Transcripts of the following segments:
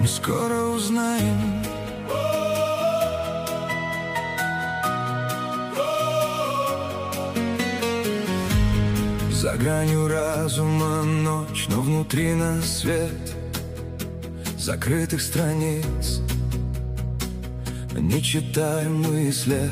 скоро узнаем. За гранью разума ночь, но внутри нас свет закрытых страниц, нечитаемый след.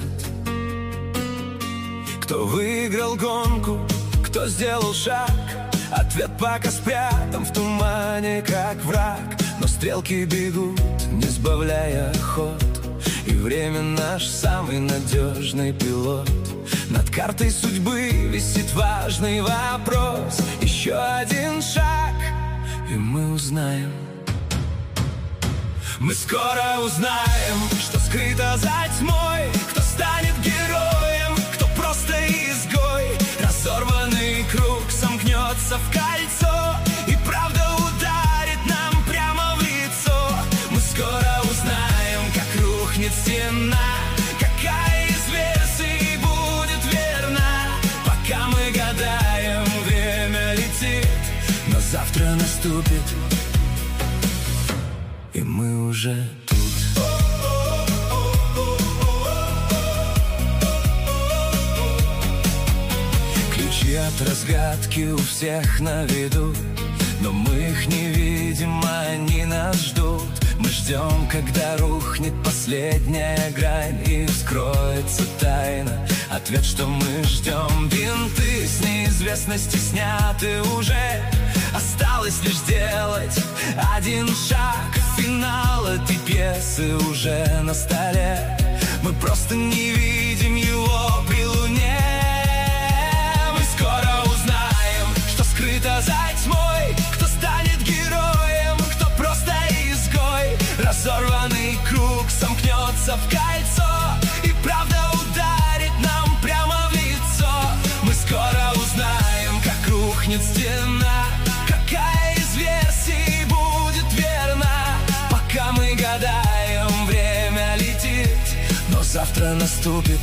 Кто выиграл гонку, кто сделал шаг, ответ пока спрятан в тумане, как враг. Но стрелки бегут, не сбавляя ход, и время наш самый надежный пилот. Над картой судьбы висит важный вопрос. Еще один шаг, и мы узнаем. Мы скоро узнаем, что скрыто за тьмой, кто станет героем, кто просто изгой. Разорванный круг сомкнется в кольцо, и правда ударит нам прямо в лицо. Мы скоро узнаем, как рухнет стена, какая из версий будет верна. Пока мы гадаем, время летит, но завтра наступит, и мы уже тут. Ключи от разгадки у всех на виду, но мы их не видим, они нас ждут. Мы ждем, когда рухнет последняя грань, и вскроется тайна, ответ, что мы ждем. Бинты с неизвестности сняты уже, осталось лишь сделать один шаг. Финал этой пьесы уже на столе, мы просто не видим его при луне. Мы скоро узнаем, что скрыто за тьмой, кто станет героем, кто просто изгой. Разорванный круг сомкнется в кольцо, и правда ударит нам прямо в лицо. Мы скоро узнаем, как рухнет стена, какая из версий будет верна. Пока мы гадаем, время летит, но завтра наступит,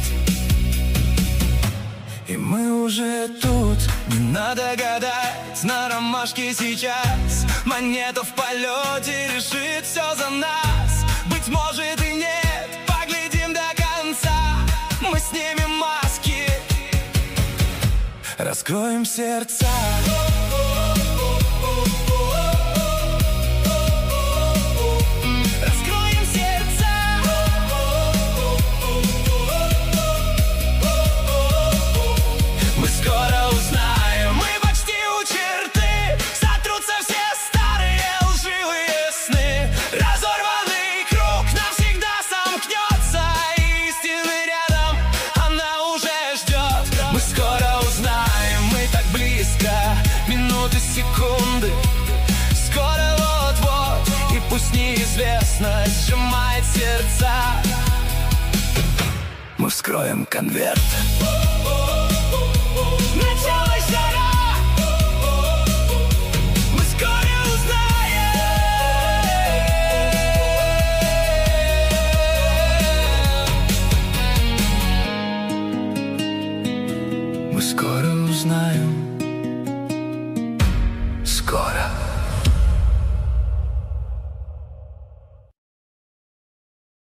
и мы уже тут. Не надо гадать на ромашке сейчас, монета в полете решит все за нас. Быть может и нет, поглядим до конца. Мы снимем маски, раскроем сердца. Минуты, секунды, скоро вот-вот, и пусть неизвестность сжимает сердца, мы вскроем конверт. Началась жара, мы скоро узнаем. Мы скоро узнаем.